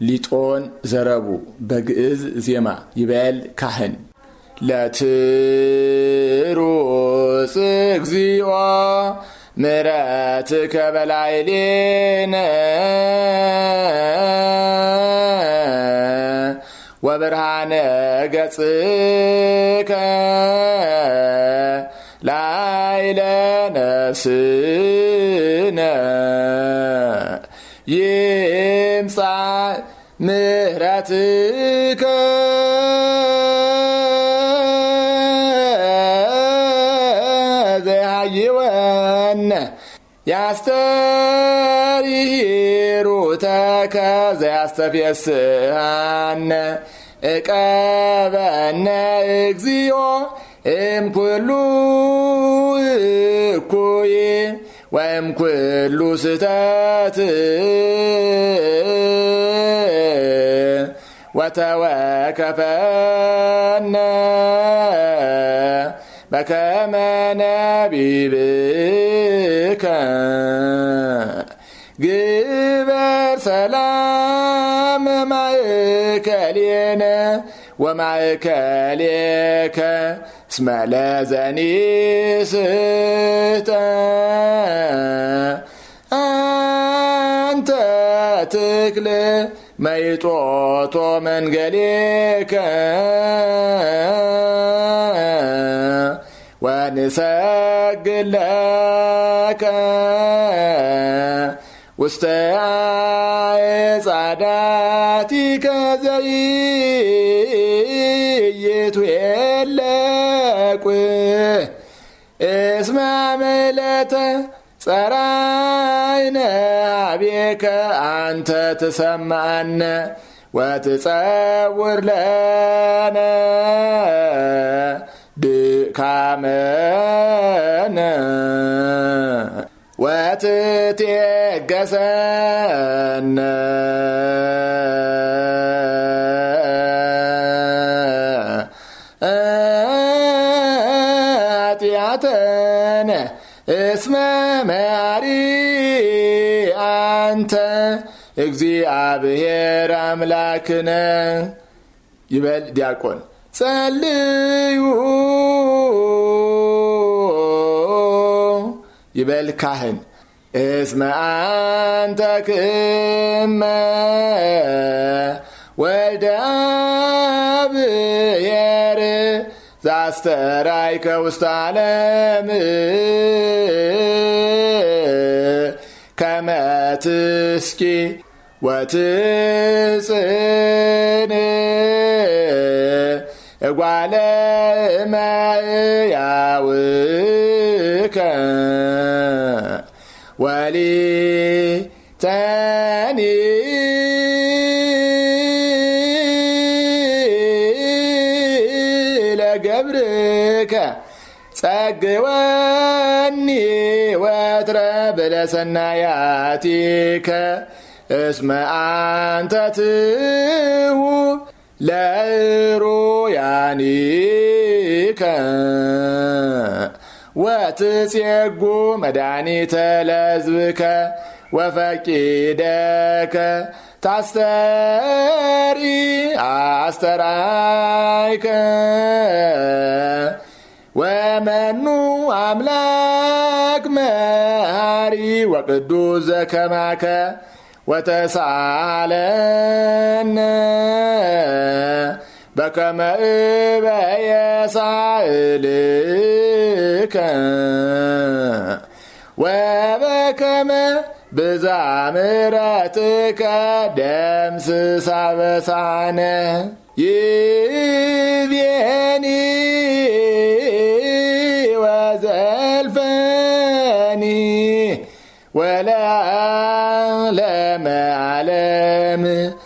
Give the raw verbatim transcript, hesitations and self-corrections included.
ሊጦን ዘረቡ በግዕዝ ዜማ ይበል ካህን ለትሩጽ እግዚኦ ምሕረትከ በላዕሌነ ወብርሃነ ገጽከ ላዕለ ነፍስነ ይምጻእ ምሕረትከ ዘያይወነ ያስተሪሩተከ ዘያስተፌስሐነ እቀበነ እግዚኦ እምኩሉ እኩይ ወእምኩሉ ስህተት ወተወከፈነ በከመ ነቢብከ ግበር ሰላም ማእከሌነ ወማእከሌከ እስመ ለዘኒስሕተ አንተ ትክል መይጦቶ መንገሌከ ወንሰግድ ለከ ውስተ አዕጻዳቲከ ዘይትዌለቁ እስመ ምልዕተ ጸራይነ ኀቤከ አንተ ትሰምዓነ ወትጸውር ለነ ድካመነ ወትቴገሰነ ኃጢአተነ እስመ መሐሪ አንተ እግዚአብሔር አምላክነ ይበል ዲያቆን ጸልዩ ይበል ካህን እስመ አንተ ክመ ወልደ አብሔር ዛስተራይከ ውስተ ዓለም ከመ ትስኪ ወትጽን እጓለ እመሕያውከ ወሊተኒ ለገብርከ ጸግወኒ ወትረ ብለሰናያቲከ እስመ አንተ ትሁብ ለእሩያኒከ ወትጼጉ መድኃኒተ ለሕዝብከ ወፈቂደከ ታስተሪ አስተራይከ ወመኑ አምላክ መሐሪ ወቅዱስ ዘከማከ ወተሳለነ በከመ እበየ ሳእልከ ወበከመ ብዝኃ ምሕረትከ ደምስስ አበሳነ ይቤኒ ወዘልፈኒ ወለዓለመ ዓለም